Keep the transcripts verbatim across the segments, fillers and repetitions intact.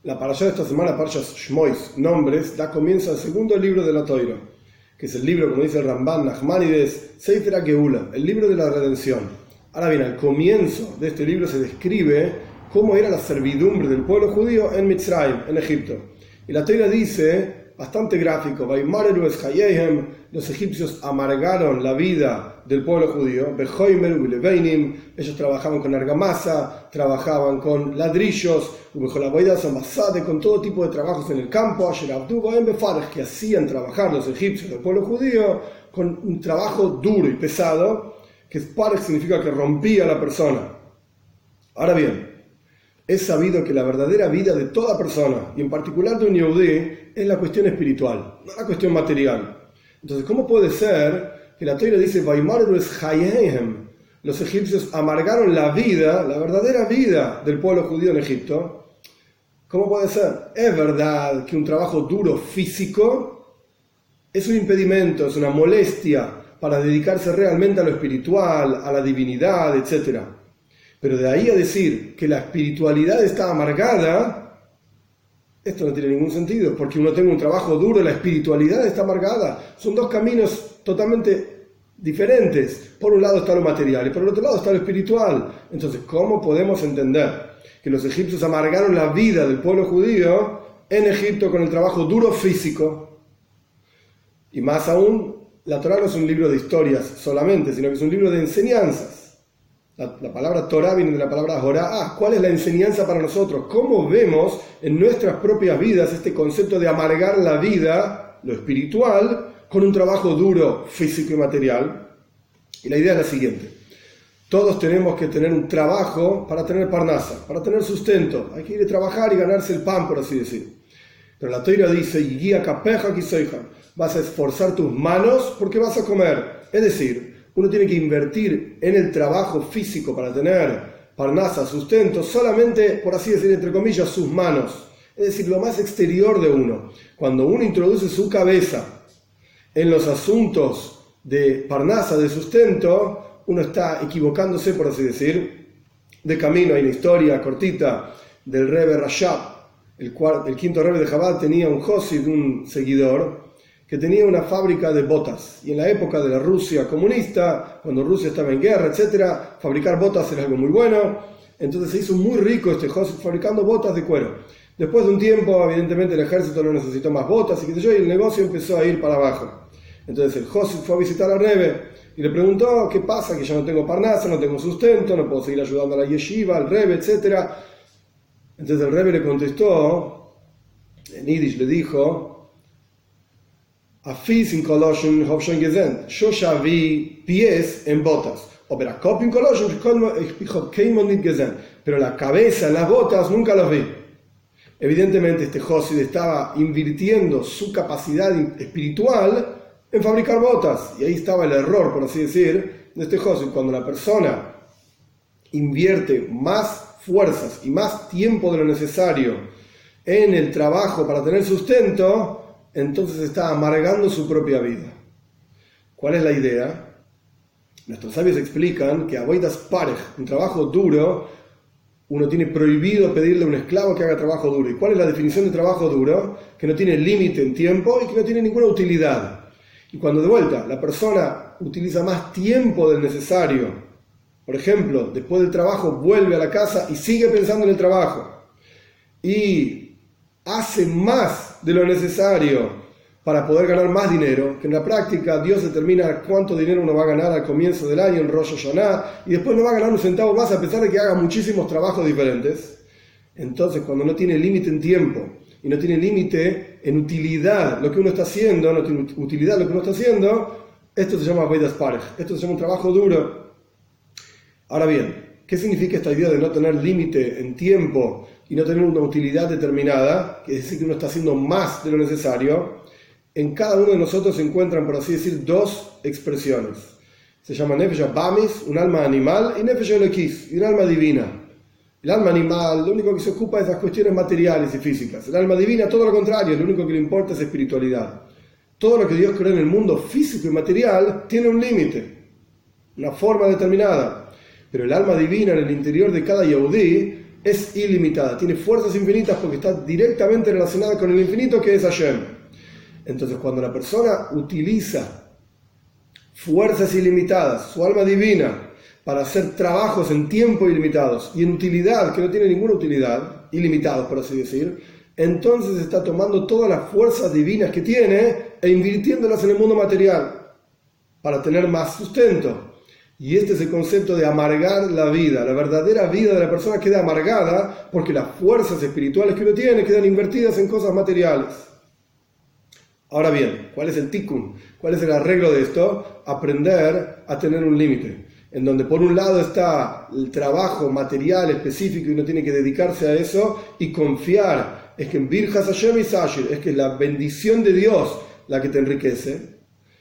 La parashá de esta semana, Parshas Shmois, nombres, da comienzo al segundo libro de la Toira, que es el libro, como dice el Ramban Nachmanides, Sefer HaGeula, el libro de la redención. Ahora bien, al comienzo de este libro se describe cómo era la servidumbre del pueblo judío en Mitzrayim, en Egipto. Y la Toira dice, bastante gráfico, Vaimareru es Hayehem, los egipcios amargaron la vida del pueblo judío, Bejoimer Uleveinim, ellos trabajaban con argamasa, trabajaban con ladrillos, con todo tipo de trabajos en el campo, que hacían trabajar los egipcios del pueblo judío con un trabajo duro y pesado, que Parech significa que rompía a la persona. Ahora bien, es sabido que la verdadera vida de toda persona, y en particular de un Yehudí, es la cuestión espiritual, no la cuestión material. Entonces, ¿cómo puede ser que la Torah dice Vaimareru es Hayehem? Los egipcios amargaron la vida, la verdadera vida del pueblo judío en Egipto. ¿Cómo puede ser? Es verdad que un trabajo duro físico es un impedimento, es una molestia para dedicarse realmente a lo espiritual, a la divinidad, etcétera. Pero de ahí a decir que la espiritualidad está amargada, esto no tiene ningún sentido, porque uno tenga un trabajo duro, la espiritualidad está amargada. Son dos caminos totalmente diferentes. Por un lado está lo material y por el otro lado está lo espiritual. Entonces, ¿cómo podemos entender que los egipcios amargaron la vida del pueblo judío en Egipto con el trabajo duro físico? Y más aún, la Torá no es un libro de historias solamente, sino que es un libro de enseñanzas. La, la palabra Torah viene de la palabra Jorah. ¿Cuál es la enseñanza para nosotros? ¿Cómo vemos en nuestras propias vidas este concepto de amargar la vida, lo espiritual, con un trabajo duro, físico y material? Y la idea es la siguiente. Todos tenemos que tener un trabajo para tener parnasa, para tener sustento. Hay que ir a trabajar y ganarse el pan, por así decir. Pero la Torah dice, guía capeja vas a esforzar tus manos porque vas a comer. Es decir, uno tiene que invertir en el trabajo físico para tener parnasa, sustento, solamente, por así decir, entre comillas, sus manos. Es decir, lo más exterior de uno. Cuando uno introduce su cabeza en los asuntos de parnasa, de sustento, uno está equivocándose, por así decir, de camino. Hay una historia cortita del Rebbe Rashab, el, cuarto, el quinto Rebbe de Chabad, tenía un Josid, un seguidor, que tenía una fábrica de botas. Y en la época de la Rusia comunista, cuando Rusia estaba en guerra, etcétera, fabricar botas era algo muy bueno. Entonces se hizo muy rico este Josid fabricando botas de cuero. Después de un tiempo, evidentemente, el ejército no necesitó más botas y qué sé yo, y el negocio empezó a ir para abajo. Entonces el Josid fue a visitar al Rebbe y le preguntó, ¿qué pasa? Que ya no tengo parnasa, no tengo sustento, no puedo seguir ayudando a la yeshiva, al Rebbe, etcétera. Entonces el Rebbe le contestó, en Yiddish le dijo, Afis in Koloschen hab schon gesehen. Yo ya vi pies en botas. Aber a Kopf in Koloschen ich hab kein nicht gesehen. Pero la cabeza en las botas nunca los vi. Evidentemente este Josid estaba invirtiendo su capacidad espiritual en fabricar botas. Y ahí estaba el error, por así decir, de este Josid. Cuando la persona invierte más fuerzas y más tiempo de lo necesario en el trabajo para tener sustento, entonces está amargando su propia vida. ¿Cuál es la idea? Nuestros sabios explican que avodas parech, un trabajo duro, uno tiene prohibido pedirle a un esclavo que haga trabajo duro. ¿Y cuál es la definición de trabajo duro? Que no tiene límite en tiempo y que no tiene ninguna utilidad. Y cuando de vuelta la persona utiliza más tiempo del necesario, por ejemplo, después del trabajo vuelve a la casa y sigue pensando en el trabajo, y hace más de lo necesario para poder ganar más dinero, que en la práctica Dios determina cuánto dinero uno va a ganar al comienzo del año en Rosh Hashanah, y después no va a ganar un centavo más a pesar de que haga muchísimos trabajos diferentes. Entonces, cuando no tiene límite en tiempo y no tiene límite en utilidad lo que uno está haciendo, no tiene utilidad lo que uno está haciendo, esto se llama avodas parech, esto se llama un trabajo duro. Ahora bien, ¿qué significa esta idea de no tener límite en tiempo y no tener una utilidad determinada? Que es decir, que uno está haciendo más de lo necesario. En cada uno de nosotros se encuentran, por así decir, dos expresiones. Se llama Nefesh Abamis, un alma animal, y Nefesh Elokis, un alma divina. El alma animal lo único que se ocupa es de las cuestiones materiales y físicas. El alma divina, todo lo contrario, lo único que le importa es espiritualidad. Todo lo que Dios creó en el mundo físico y material tiene un límite, una forma determinada. Pero el alma divina en el interior de cada Yehudí es ilimitada, tiene fuerzas infinitas porque está directamente relacionada con el infinito que es Hashem. Entonces, cuando la persona utiliza fuerzas ilimitadas, su alma divina, para hacer trabajos en tiempo ilimitados y en utilidad, que no tiene ninguna utilidad, ilimitados por así decir, entonces está tomando todas las fuerzas divinas que tiene e invirtiéndolas en el mundo material para tener más sustento. Y este es el concepto de amargar la vida. La verdadera vida de la persona queda amargada porque las fuerzas espirituales que uno tiene quedan invertidas en cosas materiales. Ahora bien, ¿cuál es el tikkun? ¿Cuál es el arreglo de esto? Aprender a tener un límite, en donde por un lado está el trabajo material específico y uno tiene que dedicarse a eso y confiar, es que en Birjas Hashem y Sashir, es que es la bendición de Dios la que te enriquece.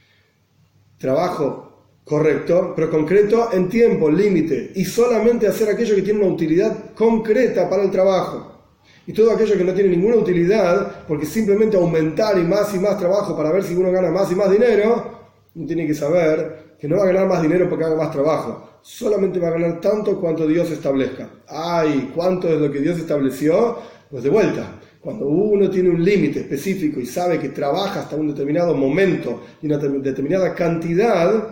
Trabajo correcto, pero concreto en tiempo, límite, y solamente hacer aquello que tiene una utilidad concreta para el trabajo. Y todo aquello que no tiene ninguna utilidad, porque simplemente aumentar y más y más trabajo para ver si uno gana más y más dinero, uno tiene que saber que no va a ganar más dinero porque haga más trabajo, solamente va a ganar tanto cuanto Dios establezca. Ay, ¿cuánto es lo que Dios estableció? Pues de vuelta, cuando uno tiene un límite específico y sabe que trabaja hasta un determinado momento y una determinada cantidad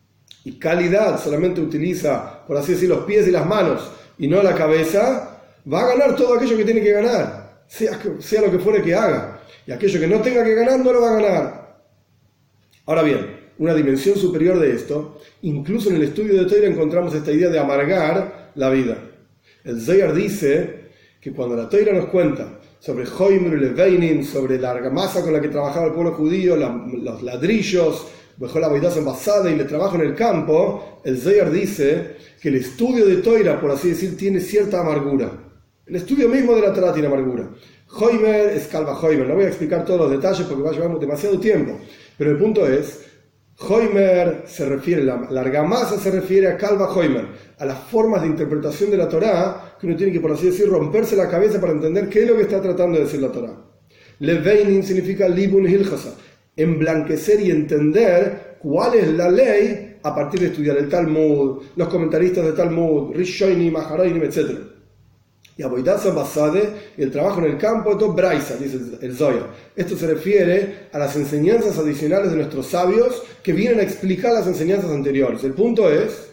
y calidad, solamente utiliza, por así decir, los pies y las manos y no la cabeza, va a ganar todo aquello que tiene que ganar, sea, sea lo que fuere que haga. Y aquello que no tenga que ganar, no lo va a ganar. Ahora bien, una dimensión superior de esto, incluso en el estudio de Torah encontramos esta idea de amargar la vida. El Zohar dice que cuando la Torah nos cuenta sobre Hoimer y Leveinin, sobre la argamasa con la que trabajaba el pueblo judío, la, los ladrillos, dejó la boidaza envasada y el trabajo en el campo, el Zohar dice que el estudio de Torah, por así decir, tiene cierta amargura. El estudio mismo de la Torah tiene amargura. Hoimer es Kalva Hoimer. No voy a explicar todos los detalles porque va a llevar demasiado tiempo. Pero el punto es, Hoimer se refiere, la, la argamasa se refiere a Kalva Hoimer, a las formas de interpretación de la Torah que uno tiene que, por así decir, romperse la cabeza para entender qué es lo que está tratando de decir la Torah. Leveinin significa Libun Hilchasa, emblanquecer y entender cuál es la ley a partir de estudiar el Talmud, los comentaristas de Talmud, Rishonim, Maharonim, etcétera. Y Aboidaza Basade, el trabajo en el campo, esto Braisa, dice el Zohar. Esto se refiere a las enseñanzas adicionales de nuestros sabios que vienen a explicar las enseñanzas anteriores. El punto es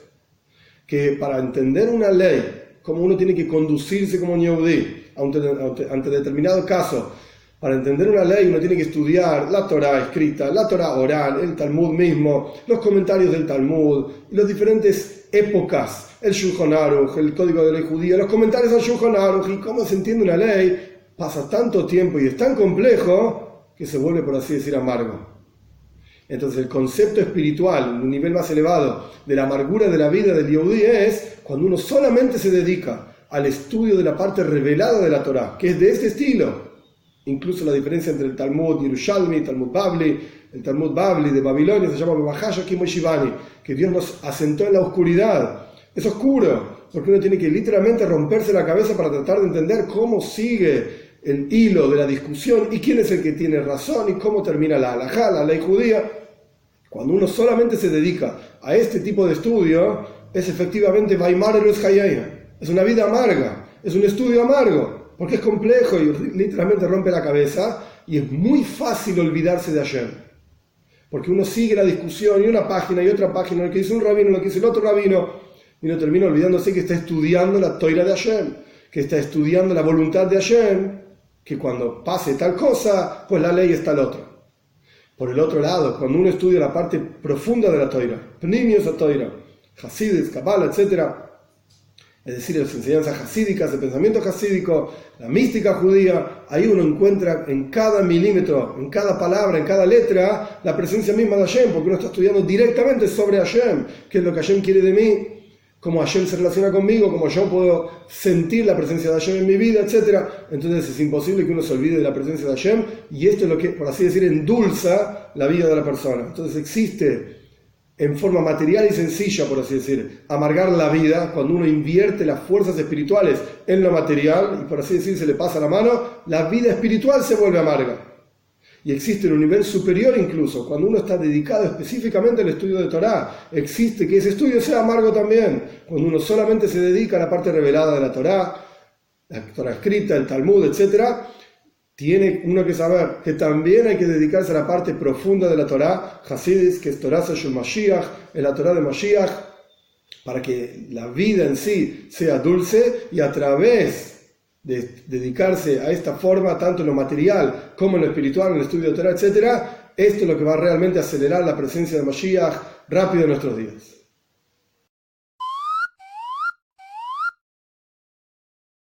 que para entender una ley, como uno tiene que conducirse como un Yehudí ante, ante, ante determinado caso, para entender una ley uno tiene que estudiar la Torah escrita, la Torah oral, el Talmud mismo, los comentarios del Talmud, las diferentes épocas, el Shulchan Aruch, el Código de Ley Judía, los comentarios al Shulchan Aruch y cómo se entiende una ley. Pasa tanto tiempo y es tan complejo que se vuelve, por así decir, amargo. Entonces el concepto espiritual, un nivel más elevado de la amargura de la vida del Yehudí es cuando uno solamente se dedica al estudio de la parte revelada de la Torah, que es de este estilo. Incluso la diferencia entre el Talmud Yerushalmi, el Talmud Babli, el Talmud Babli de Babilonia se llama Bebahaya Kimoshivani, que Dios nos asentó en la oscuridad. Es oscuro, porque uno tiene que literalmente romperse la cabeza para tratar de entender cómo sigue el hilo de la discusión y quién es el que tiene razón y cómo termina la halajá, la ley judía. Cuando uno solamente se dedica a este tipo de estudio, es efectivamente Vaimar Eros Hayaina. Es una vida amarga, es un estudio amargo, porque es complejo y literalmente rompe la cabeza y es muy fácil olvidarse de Hashem. Porque uno sigue la discusión y una página y otra página, lo que dice un rabino, lo que dice el otro rabino, y uno termina olvidándose que está estudiando la Toira de Hashem, que está estudiando la voluntad de Hashem, que cuando pase tal cosa, pues la ley es tal otra. Por el otro lado, cuando uno estudia la parte profunda de la Toira, Pnimius a Toira, Hasidis, Kabbalah, etcétera, es decir, las enseñanzas hasídicas, el pensamiento hasídico, la mística judía, ahí uno encuentra en cada milímetro, en cada palabra, en cada letra, la presencia misma de Hashem, porque uno está estudiando directamente sobre Hashem, qué es lo que Hashem quiere de mí, cómo Hashem se relaciona conmigo, cómo yo puedo sentir la presencia de Hashem en mi vida, etcétera. Entonces es imposible que uno se olvide de la presencia de Hashem, y esto es lo que, por así decir, endulza la vida de la persona. Entonces existe en forma material y sencilla, por así decir, amargar la vida cuando uno invierte las fuerzas espirituales en lo material y, por así decir, se le pasa la mano, la vida espiritual se vuelve amarga. Y existe en un nivel superior incluso, cuando uno está dedicado específicamente al estudio de Torah, existe que ese estudio sea amargo también, cuando uno solamente se dedica a la parte revelada de la Torah, la Torah escrita, el Talmud, etcétera, tiene uno que saber que también hay que dedicarse a la parte profunda de la Torah, Hasidis, que es Torah Shel Mashiach, es la Torah de Mashiach, para que la vida en sí sea dulce y a través de dedicarse a esta forma, tanto en lo material como en lo espiritual, en el estudio de Torah, etcétera, esto es lo que va a realmente acelerar la presencia de Mashiach rápido en nuestros días.